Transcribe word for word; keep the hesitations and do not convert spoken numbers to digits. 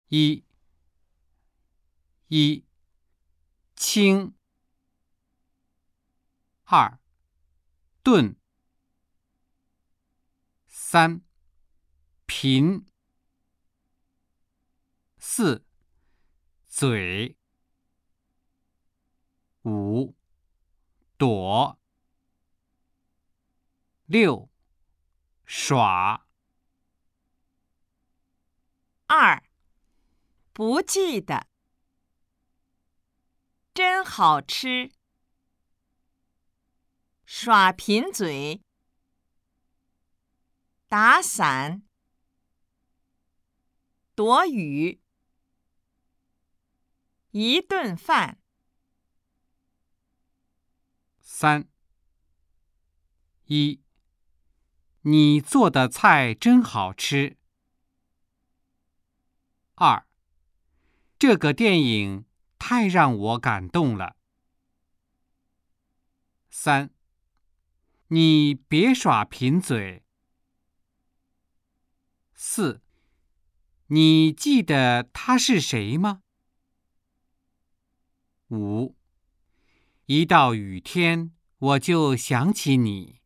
一，一，轻。二，钝。三，贫。四，嘴。五，躲。六，耍。 二，不记得。真好吃。耍贫嘴。打伞。躲雨。一顿饭。 三，一，你做的菜真好吃。二，这个电影太让我感动了。三，你别耍贫嘴。四，你记得他是谁吗？五，一到雨天，我就想起你。